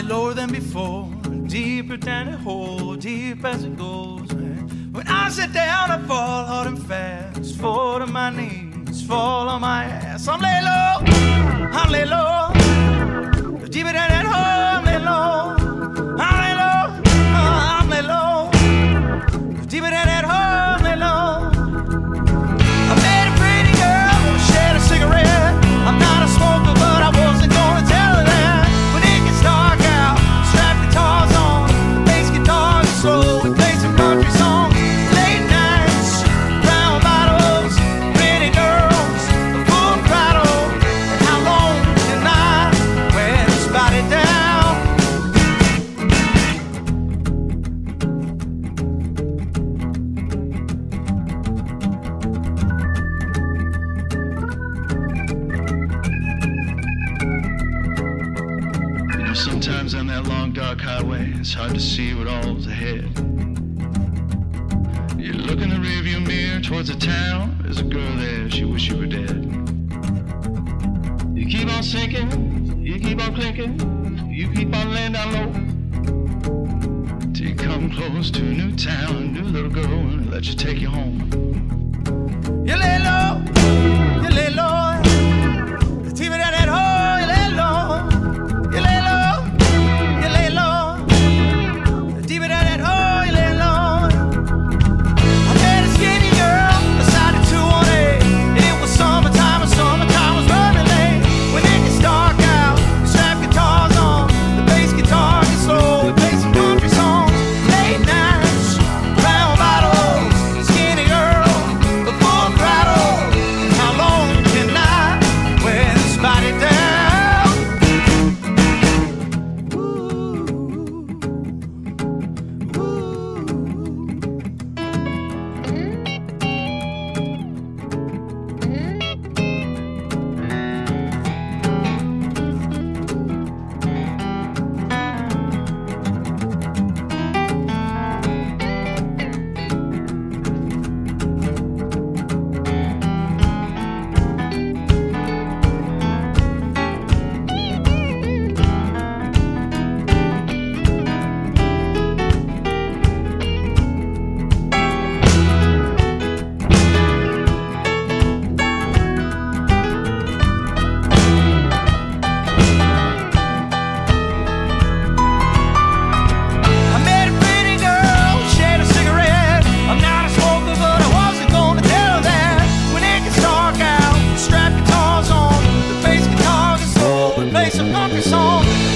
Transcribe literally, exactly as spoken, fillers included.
lower than before, deeper down the hole, deep as it goes. When I sit down, I fall hard and fast, fall to my knees, fall on my ass. I'm lay low, I'm lay low, deeper down that hole, I'm lay low, I'm lay low, I'm lay low, deeper down that hole, I'm lay low. I met a pretty girl who shared a cigarette. I'm not a smoker, but I wasn't gonna tell her that. When it gets dark out, strap guitars on, bass guitar is slow, we play some country songs. Late nights, round bottles, pretty girls, a full throttle. And how long can I wear this body down? You know, sometimes on that long dark highway, it's hard to see what all's ahead. You look in the rearview mirror towards the town, there's a girl there, she wish you were dead. You keep on sinking, you keep on clinking, you keep on laying down low, till you come close to a new town, a new little girl, and let you take you home. You lay low, you lay low, deeper down that hole, you lay low, you lay low, you lay low, deeper down that hole, you lay low. I met a skinny girl beside the two one eight. It was summertime and summertime was running late. When it gets dark out, we strap guitars on, the bass guitar gets slow, we play some country songs. Late nights, round bottles, skinny girl, the full throttle. And how long can I wear this body down? I met a pretty girl, shared a cigarette. I'm not a smoker, but I wasn't gonna tell her that. When it gets dark out, strap guitars on, the bass guitar gets slow, we play some country songs.